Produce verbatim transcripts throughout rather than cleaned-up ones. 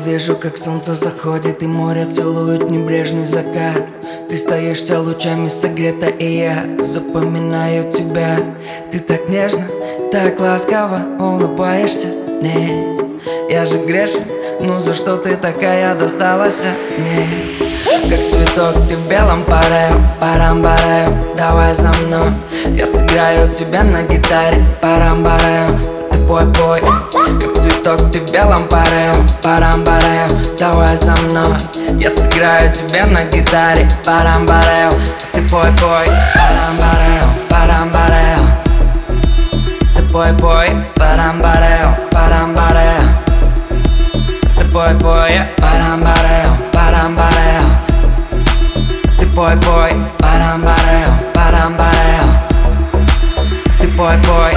вижу, как солнце заходит и море целует небрежный закат. Ты стоишь вся лучами согрета, и я запоминаю тебя. Ты так нежно, так ласково улыбаешься мне. Я же грешен, ну за что ты такая досталась мне? Как цветок ты в белом парео, парам-барео, давай за мной. Я сыграю тебя на гитаре, парам-барео, ты пой-пой. Как цветок ты в белом парео, парам-барео, давай за мной. Я сыграю тебя на гитаре, парам-барео, ты пой-пой. Парам-барео, парам-барео, ты пой-пой. Парам-барео, парам-барео, ты пой-пой. Парам-барео, парам-барео, ты пой-пой. Парам-барео, парам-барео, ты пой-пой.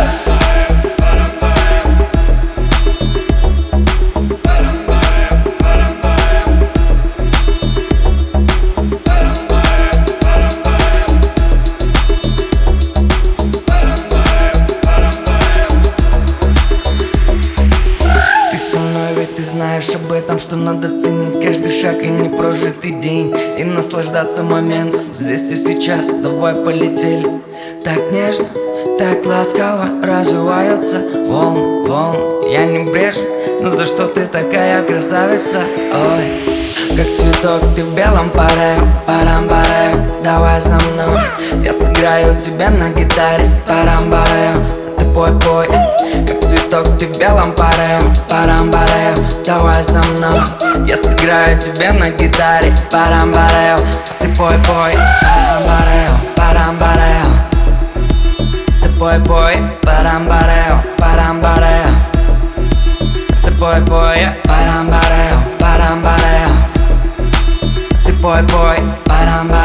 Ты знаешь об этом, что надо ценить каждый шаг и непрожитый день, и наслаждаться моментом здесь и сейчас. Давай полетели. Так нежно, так ласково развиваются волны, волны. Я не брежу, но за что ты такая красавица? Ой, как цветок ты в белом парео, парам-барео, давай за мной. Я сыграю тебя на гитаре, парам-барео, ты пой-пой. Как цветок ты в белом парео, парам-барео, давай за мной. Я сыграю тебя на гитаре, парам-барео, ты пой-пой. Парам-барео, парам-барео, ты пой-пой. Парам-барео, парам-барео, ты пой-пой. Парам-барео, парам-барео, ты пой-пой. Парам-барео.